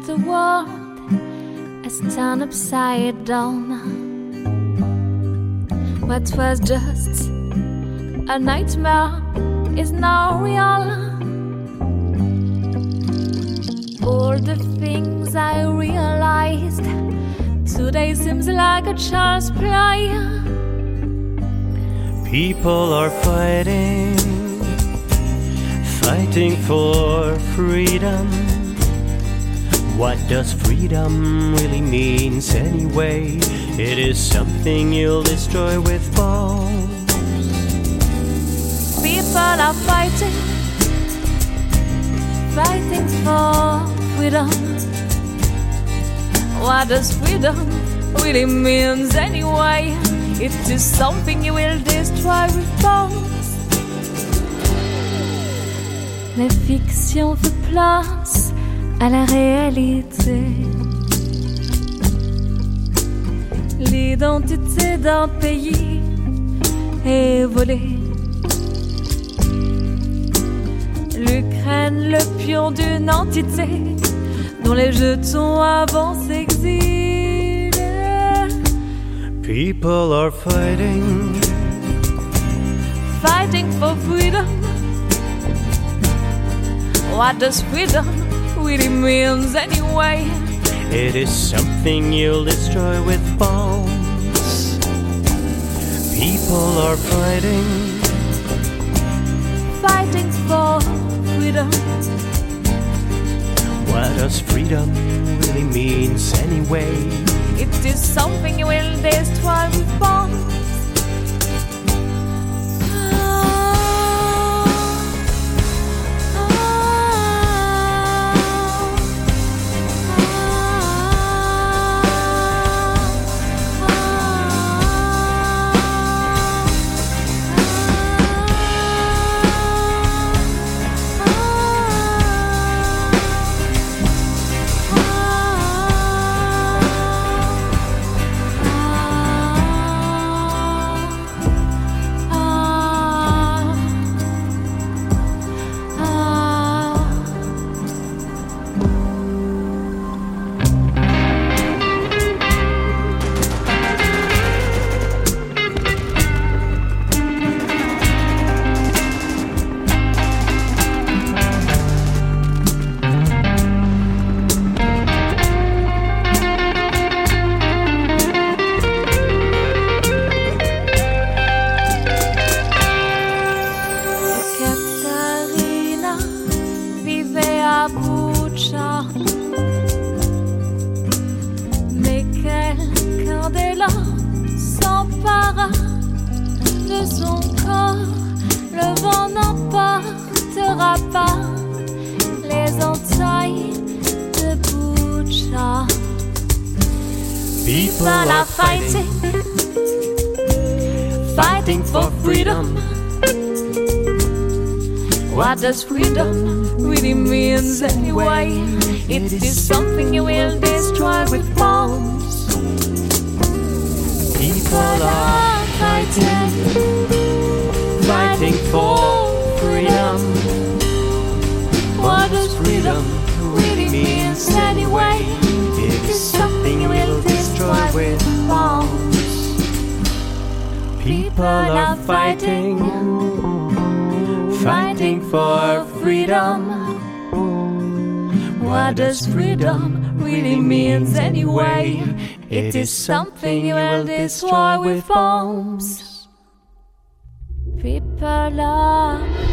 the world is turned upside down. What was just a nightmare is now real. All the things I realized today seems like a child's play. People are fighting for freedom. What does freedom really means anyway? It is something you'll destroy with bombs. People are fighting for freedom. What does freedom really means anyway? It is something you will destroy with bombs. La fiction fait place à la réalité. L'identité d'un pays est volée. L'Ukraine, le pion d'une entité dont les jetons avancent exilés. People are fighting for freedom. What does freedom really means anyway? It is something you'll destroy with bombs. People are fighting for freedom. What does freedom really means anyway? It is something you will destroy with bombs. Mais quelqu'un dès là s'empara de son corps. Le vent n'emportera pas les entailles de Butcha. People are fighting for freedom. What does freedom really means anyway? It is something you will destroy with bombs. People are fighting for freedom. What does freedom really means anyway? It is something you will destroy with bombs. People are fighting for freedom. What does freedom really means anyway? It is something you will destroy with bombs. People are